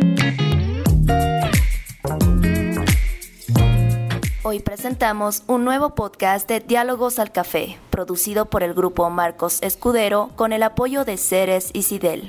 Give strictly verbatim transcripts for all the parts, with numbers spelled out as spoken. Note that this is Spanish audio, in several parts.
Hoy presentamos un nuevo podcast de Diálogos al Café, producido por el grupo Marcos Escudero con el apoyo de Ceres y Sidel.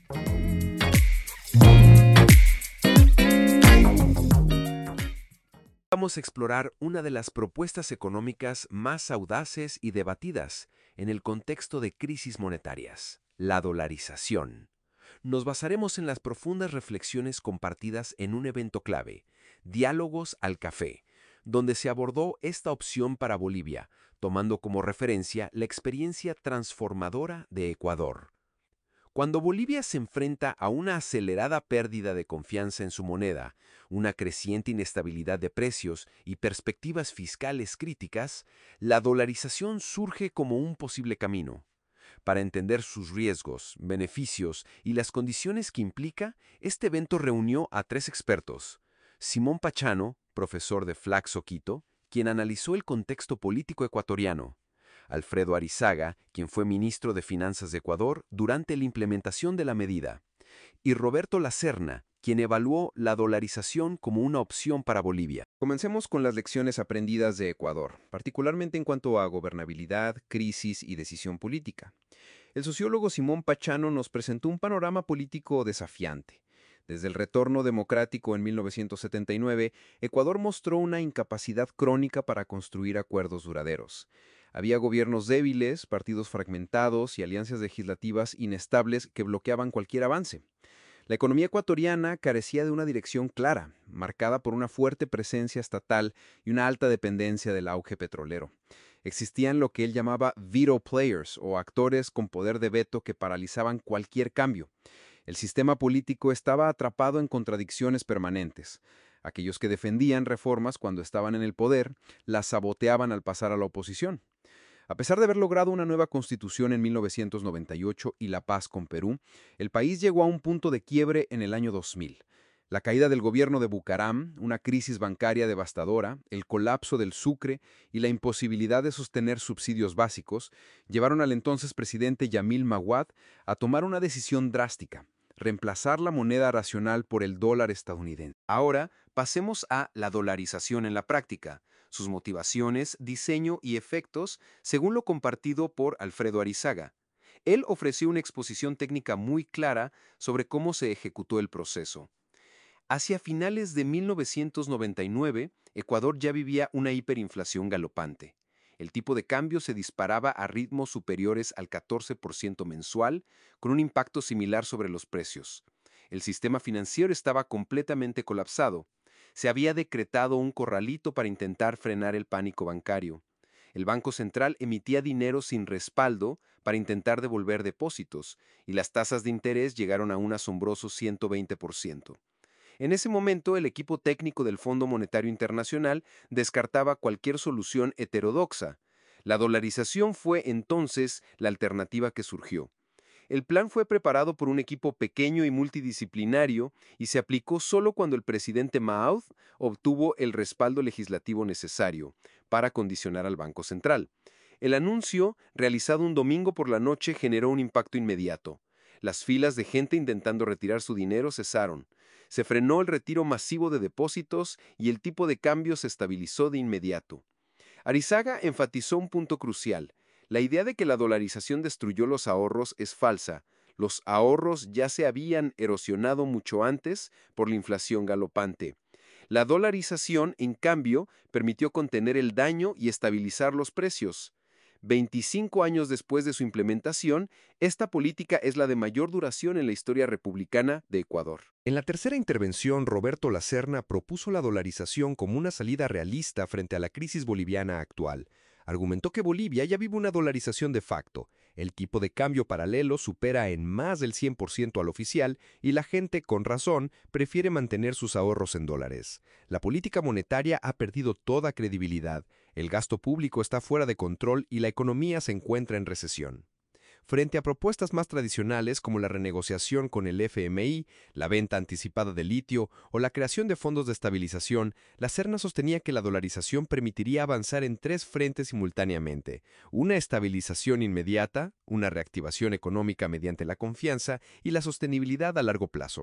Vamos a explorar una de las propuestas económicas más audaces y debatidas en el contexto de crisis monetarias, la dolarización. Nos basaremos en las profundas reflexiones compartidas en un evento clave, Diálogos al Café, donde se abordó esta opción para Bolivia, tomando como referencia la experiencia transformadora de Ecuador. Cuando Bolivia se enfrenta a una acelerada pérdida de confianza en su moneda, una creciente inestabilidad de precios y perspectivas fiscales críticas, la dolarización surge como un posible camino. Para entender sus riesgos, beneficios y las condiciones que implica, este evento reunió a tres expertos: Simón Pachano, profesor de Flaxo Quito, quien analizó el contexto político ecuatoriano; Alfredo Arizaga, quien fue ministro de Finanzas de Ecuador durante la implementación de la medida; y Roberto Lacerna, quien evaluó la dolarización como una opción para Bolivia. Comencemos con las lecciones aprendidas de Ecuador, particularmente en cuanto a gobernabilidad, crisis y decisión política. El sociólogo Simón Pachano nos presentó un panorama político desafiante. Desde el retorno democrático en mil novecientos setenta y nueve, Ecuador mostró una incapacidad crónica para construir acuerdos duraderos. Había gobiernos débiles, partidos fragmentados y alianzas legislativas inestables que bloqueaban cualquier avance. La economía ecuatoriana carecía de una dirección clara, marcada por una fuerte presencia estatal y una alta dependencia del auge petrolero. Existían lo que él llamaba veto players, o actores con poder de veto que paralizaban cualquier cambio. El sistema político estaba atrapado en contradicciones permanentes. Aquellos que defendían reformas cuando estaban en el poder, las saboteaban al pasar a la oposición. A pesar de haber logrado una nueva constitución en mil novecientos noventa y ocho y la paz con Perú, el país llegó a un punto de quiebre en el año dos mil. La caída del gobierno de Bucaram, una crisis bancaria devastadora, el colapso del Sucre y la imposibilidad de sostener subsidios básicos llevaron al entonces presidente Yamil Maguad a tomar una decisión drástica: reemplazar la moneda racional por el dólar estadounidense. Ahora, pasemos a la dolarización en la práctica, sus motivaciones, diseño y efectos, según lo compartido por Alfredo Arizaga. Él ofreció una exposición técnica muy clara sobre cómo se ejecutó el proceso. Hacia finales de mil novecientos noventa y nueve, Ecuador ya vivía una hiperinflación galopante. El tipo de cambio se disparaba a ritmos superiores al catorce por ciento mensual, con un impacto similar sobre los precios. El sistema financiero estaba completamente colapsado. Se había decretado un corralito para intentar frenar el pánico bancario. El Banco Central emitía dinero sin respaldo para intentar devolver depósitos, y las tasas de interés llegaron a un asombroso ciento veinte por ciento. En ese momento, el equipo técnico del Fondo Monetario Internacional descartaba cualquier solución heterodoxa. La dolarización fue entonces la alternativa que surgió. El plan fue preparado por un equipo pequeño y multidisciplinario y se aplicó solo cuando el presidente Mahaut obtuvo el respaldo legislativo necesario para condicionar al Banco Central. El anuncio, realizado un domingo por la noche, generó un impacto inmediato. Las filas de gente intentando retirar su dinero cesaron. Se frenó el retiro masivo de depósitos y el tipo de cambio se estabilizó de inmediato. Arizaga enfatizó un punto crucial. La idea de que la dolarización destruyó los ahorros es falsa. Los ahorros ya se habían erosionado mucho antes por la inflación galopante. La dolarización, en cambio, permitió contener el daño y estabilizar los precios. veinticinco años después de su implementación, esta política es la de mayor duración en la historia republicana de Ecuador. En la tercera intervención, Roberto Lacerna propuso la dolarización como una salida realista frente a la crisis boliviana actual. Argumentó que Bolivia ya vive una dolarización de facto. El tipo de cambio paralelo supera en más del cien por ciento al oficial y la gente, con razón, prefiere mantener sus ahorros en dólares. La política monetaria ha perdido toda credibilidad. El gasto público está fuera de control y la economía se encuentra en recesión. Frente a propuestas más tradicionales como la renegociación con el F M I, la venta anticipada de litio o la creación de fondos de estabilización, Lacerna sostenía que la dolarización permitiría avanzar en tres frentes simultáneamente: una estabilización inmediata, una reactivación económica mediante la confianza y la sostenibilidad a largo plazo.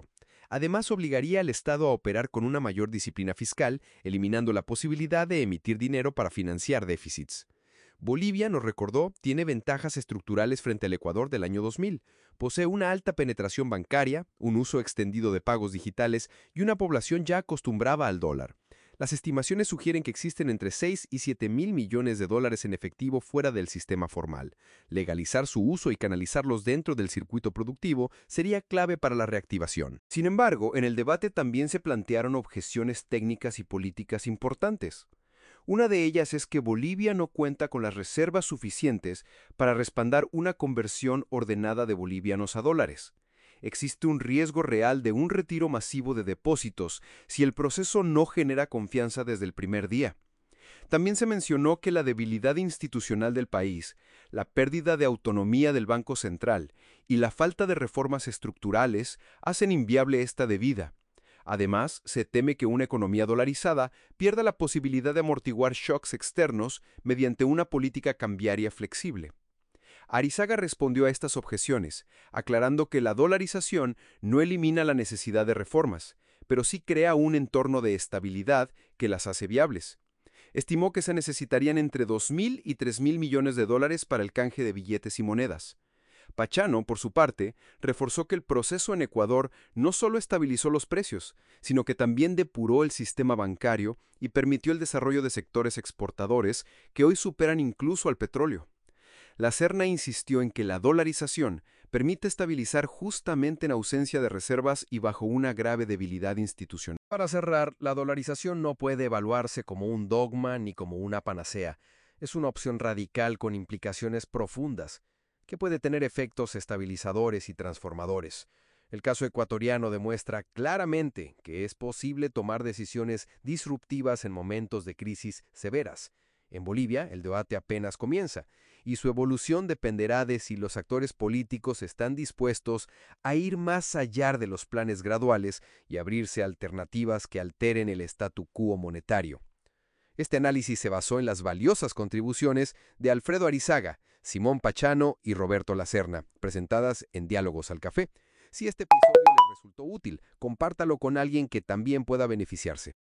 Además, obligaría al Estado a operar con una mayor disciplina fiscal, eliminando la posibilidad de emitir dinero para financiar déficits. Bolivia, nos recordó, tiene ventajas estructurales frente al Ecuador del año dos mil. Posee una alta penetración bancaria, un uso extendido de pagos digitales y una población ya acostumbrada al dólar. Las estimaciones sugieren que existen entre seis y siete mil millones de dólares en efectivo fuera del sistema formal. Legalizar su uso y canalizarlos dentro del circuito productivo sería clave para la reactivación. Sin embargo, en el debate también se plantearon objeciones técnicas y políticas importantes. Una de ellas es que Bolivia no cuenta con las reservas suficientes para respaldar una conversión ordenada de bolivianos a dólares. Existe un riesgo real de un retiro masivo de depósitos si el proceso no genera confianza desde el primer día. También se mencionó que la debilidad institucional del país, la pérdida de autonomía del Banco Central y la falta de reformas estructurales hacen inviable esta debida. Además, se teme que una economía dolarizada pierda la posibilidad de amortiguar shocks externos mediante una política cambiaria flexible. Arizaga respondió a estas objeciones, aclarando que la dolarización no elimina la necesidad de reformas, pero sí crea un entorno de estabilidad que las hace viables. Estimó que se necesitarían entre dos mil y tres mil millones de dólares para el canje de billetes y monedas. Pachano, por su parte, reforzó que el proceso en Ecuador no solo estabilizó los precios, sino que también depuró el sistema bancario y permitió el desarrollo de sectores exportadores que hoy superan incluso al petróleo. La Serna insistió en que la dolarización permite estabilizar justamente en ausencia de reservas y bajo una grave debilidad institucional. Para cerrar, la dolarización no puede evaluarse como un dogma ni como una panacea. Es una opción radical con implicaciones profundas, que puede tener efectos estabilizadores y transformadores. El caso ecuatoriano demuestra claramente que es posible tomar decisiones disruptivas en momentos de crisis severas. En Bolivia, el debate apenas comienza, y su evolución dependerá de si los actores políticos están dispuestos a ir más allá de los planes graduales y abrirse a alternativas que alteren el statu quo monetario. Este análisis se basó en las valiosas contribuciones de Alfredo Arizaga, Simón Pachano y Roberto Lacerna, presentadas en Diálogos al Café. Si este episodio le resultó útil, compártalo con alguien que también pueda beneficiarse.